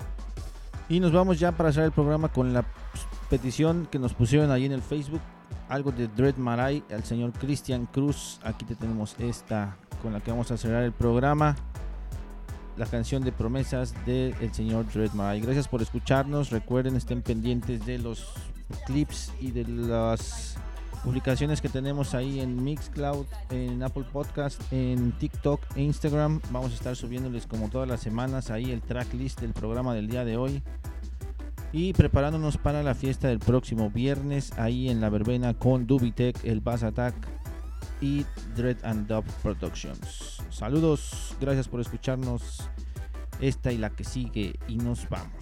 Y nos vamos ya para hacer el programa con la petición que nos pusieron ahí en el Facebook, algo de Dread Marai, al señor Cristian Cruz. Aquí te tenemos esta con la que vamos a cerrar el programa, la canción de promesas del señor Dread Marai. Gracias por escucharnos. Recuerden, estén pendientes de los clips y de las publicaciones que tenemos ahí en Mixcloud, en Apple Podcast, en TikTok e Instagram. Vamos a estar subiéndoles como todas las semanas ahí el tracklist del programa del día de hoy, y preparándonos para la fiesta del próximo viernes ahí en la verbena con Dubitech, el Bass Attack y Dread and Dub Productions. Saludos, gracias por escucharnos. Esta y la que sigue, y nos vamos.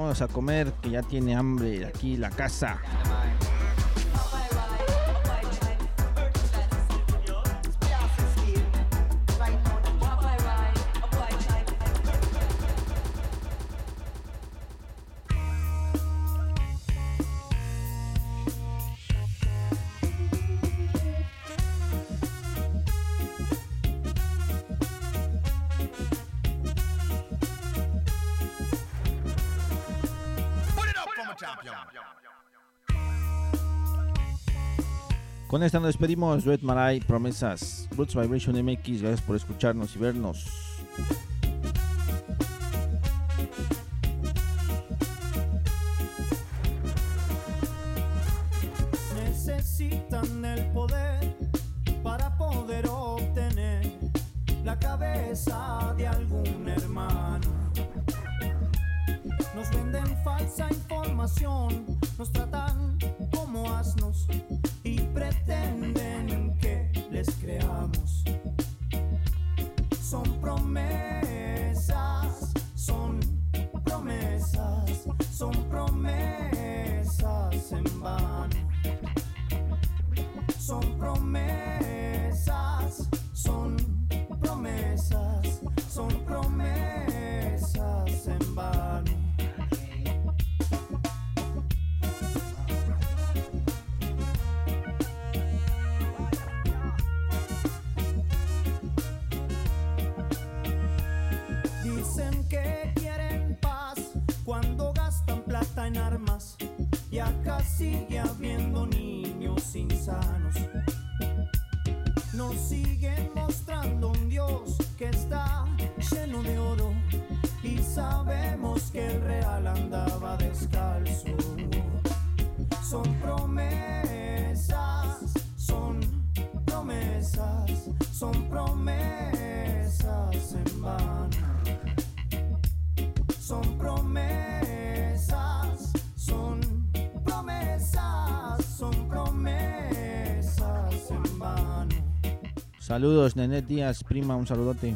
Vámonos a comer, que ya tiene hambre aquí la casa. Con esta nos despedimos. Red Marai, Promesas, Roots Vibration M X. Gracias por escucharnos y vernos. Necesitan el poder para poder obtener la cabeza de algún hermano. Nos venden falsa información, nos tratan como asnos y pretenden que les creamos. Son promesas, son promesas, son promesas en vano. Son promesas, son promesas, son promesas en vano. Dicen que quieren paz cuando gastan plata en armas y acá sigue habiendo niños insanos. Nos siguen mostrando un Dios que está lleno de oro y sabemos que el real andaba descalzo. Son promesas, son promesas, son promesas en vano. Son promesas, son promesas, son promesas en vano. Saludos, Nenet Díaz, prima, un saludote.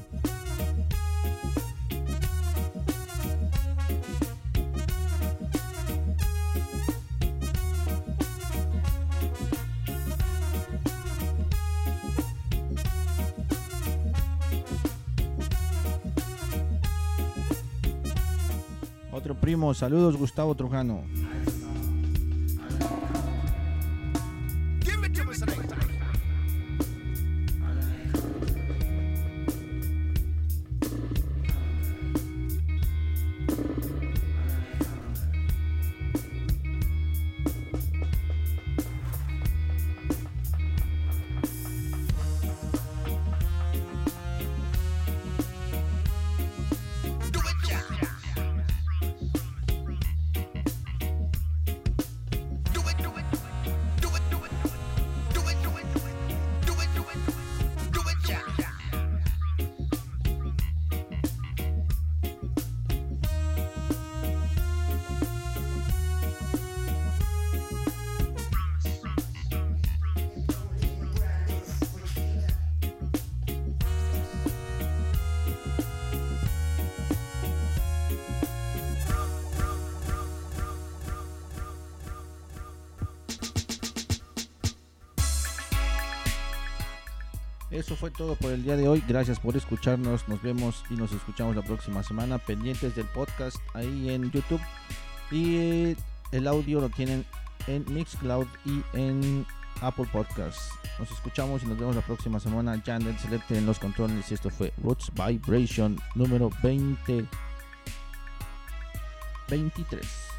Otro primo, saludos, Gustavo Trujano. Eso fue todo por el día de hoy. Gracias por escucharnos. Nos vemos y nos escuchamos la próxima semana. Pendientes del podcast ahí en YouTube. Y el audio lo tienen en Mixcloud y en Apple Podcasts. Nos escuchamos y nos vemos la próxima semana. Yandel Selected en los controles. Y esto fue Roots Vibration número veinte veintitrés.